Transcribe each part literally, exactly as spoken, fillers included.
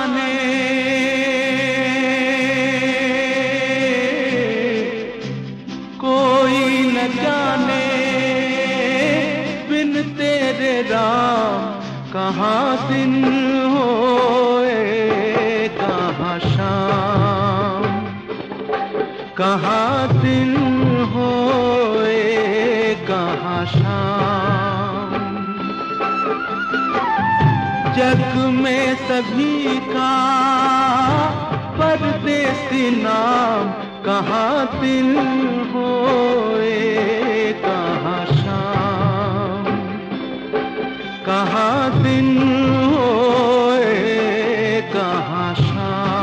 जाने कोई न जाने बिन तेरे राम कहाँ दिन होए कहाँ शाम, कहाँ दिन होए कहाँ शाम। जग में सभी का परदेसी नाम, कहाँ दिल होए कहाँ शाम, कहाँ दिन होए कहाँ शाम।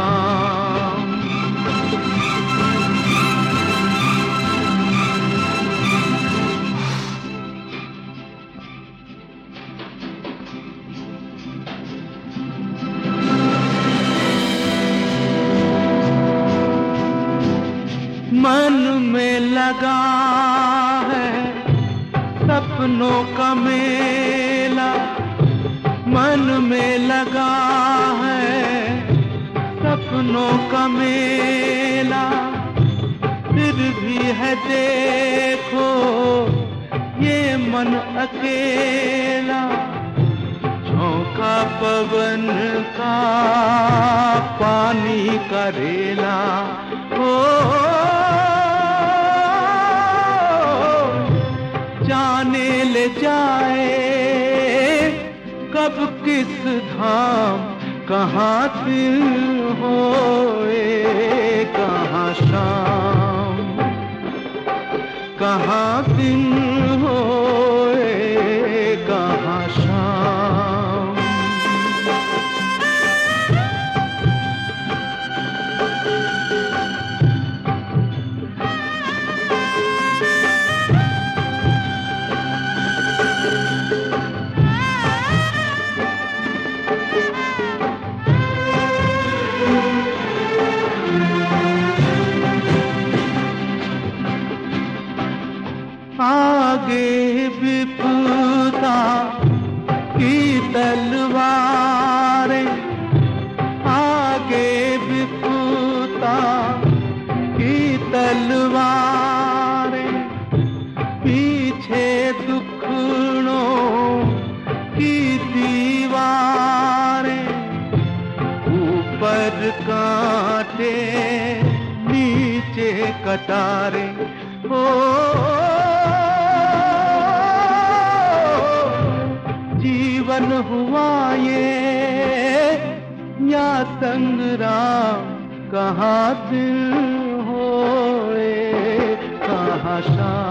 मन में लगा है सपनों का मेला, मन में लगा है सपनों का मेला। फिर भी है देखो ये मन अकेला, झोंका पवन का पानी का रेला। ओ जाने ले जाए कब किस धाम, कहाँ दिल होए कहाँ शाम, कहाँ दिन होए कहाँ शाम। आगे विपदा की तलवारें, आगे विपदा की तलवारें, पीछे दुखड़ों की दीवारें। ऊपर कांटे नीचे कटारे, ओ जीवन हुआ ये या संग्राम, कहाँ दिल होए कहाँ शाम।